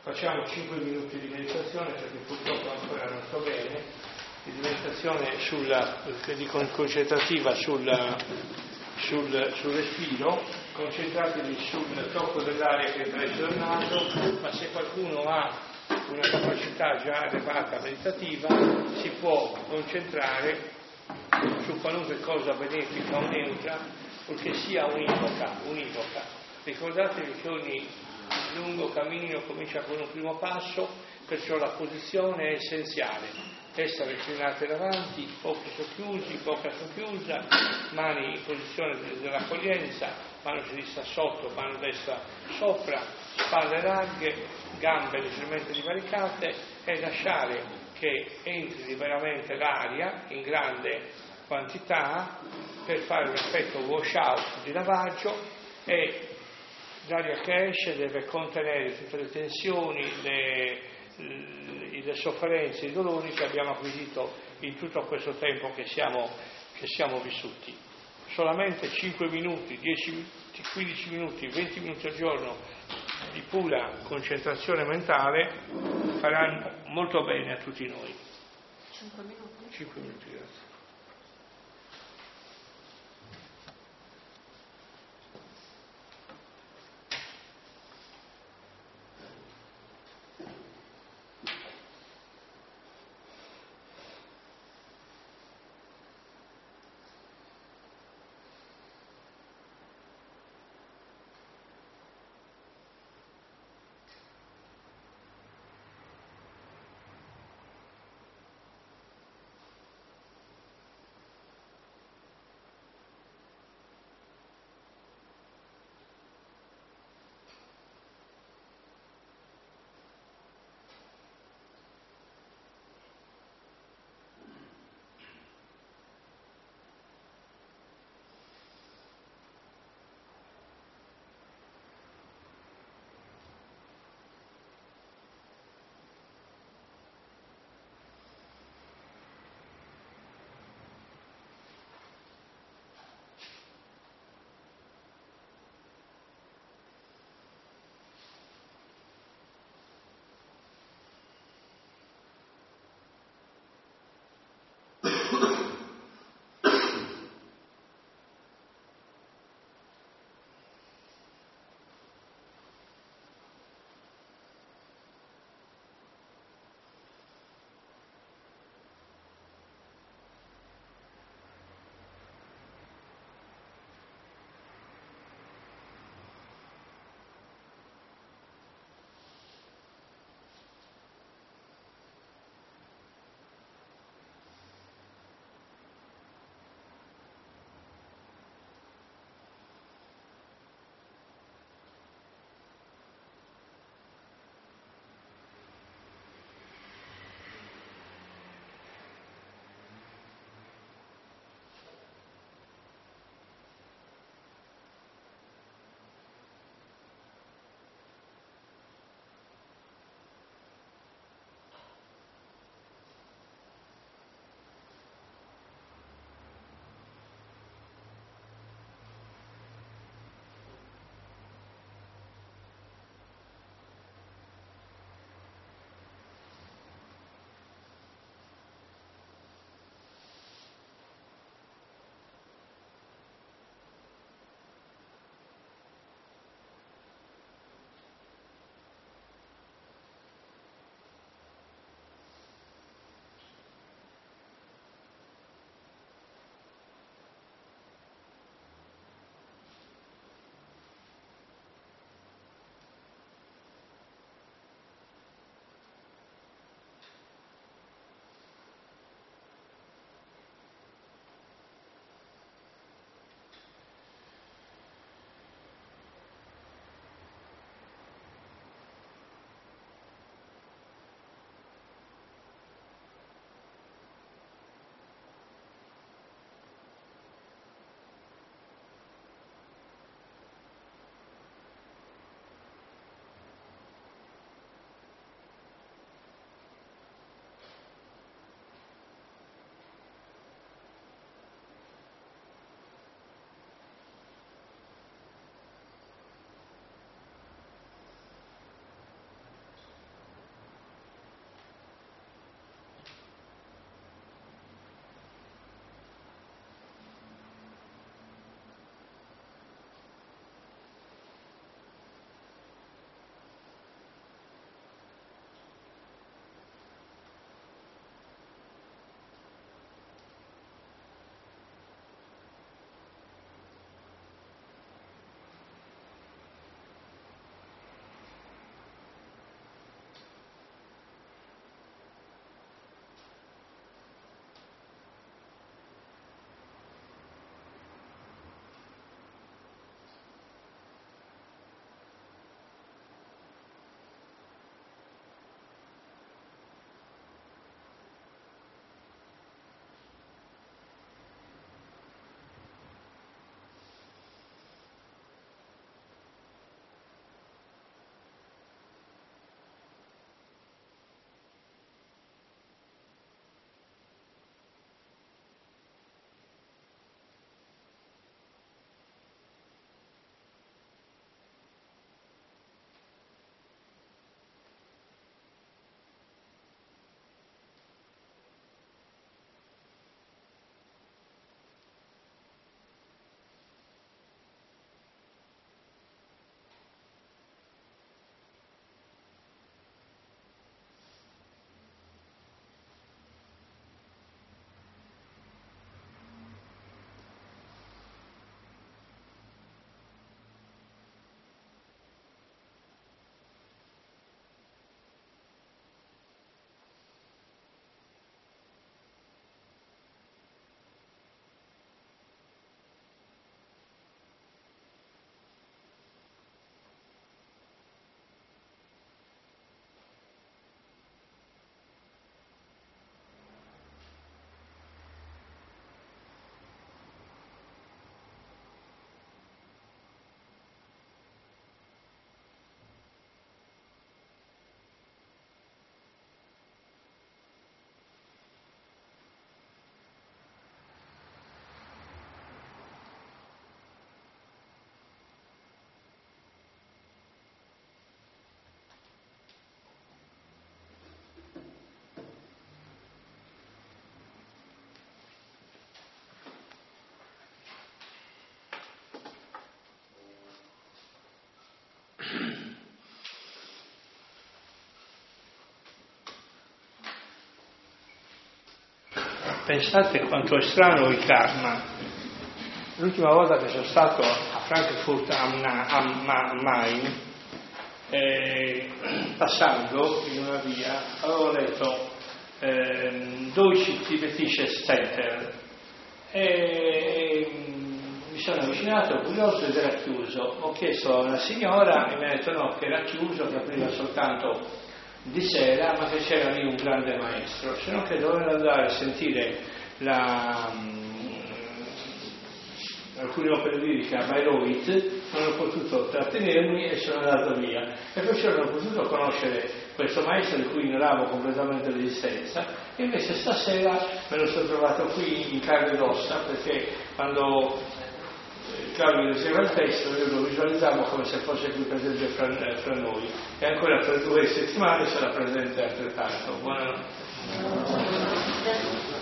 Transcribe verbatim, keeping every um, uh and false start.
Facciamo cinque minuti di meditazione perché purtroppo ancora non sto bene, di meditazione sulla, di concentrativa sulla, sul, sul respiro, concentratevi sul tocco dell'aria che entra dal naso, ma se qualcuno ha una capacità già elevata meditativa si può concentrare su qualunque cosa benefica o neutra, purché sia univoca, univoca. Ricordatevi che ogni lungo cammino comincia con un primo passo, perciò la posizione è essenziale. Testa reclinata davanti, occhi socchiusi, bocca socchiusa, mani in posizione dell'accoglienza, mano sinistra sotto, mano destra sopra, spalle larghe, gambe leggermente divaricate e lasciare che entri liberamente l'aria in grande quantità per fare un effetto wash out di lavaggio, e l'aria che esce deve contenere tutte le tensioni, le, le, le sofferenze, i dolori che abbiamo acquisito in tutto questo tempo che siamo, che siamo vissuti. Solamente cinque minuti, dieci, quindici minuti, venti minuti al giorno di pura concentrazione mentale faranno molto bene a tutti noi. cinque minuti? cinque minuti, grazie. pensate quanto è strano il karma. L'ultima volta che sono stato a Frankfurt am Main, eh, passando in una via, avevo letto eh, Deutsche Tibetische Center e mi sono avvicinato, curioso, ed era chiuso. Ho chiesto a una signora e mi ha detto no, che era chiuso, che apriva soltanto di sera, ma che c'era lì un grande maestro, se no che dovevano andare a sentire la, um, alcune opere liriche a Bayreuth. Non ho potuto trattenermi e sono andato via, e perciò non ho potuto conoscere questo maestro di cui ignoravo completamente l'esistenza, e invece stasera me lo sono trovato qui in carne ed ossa, perché quando Claudio leggeva il testo io lo visualizzavo come se fosse qui presente fra, fra noi, e ancora per due settimane sarà presente altrettanto. Buonanotte.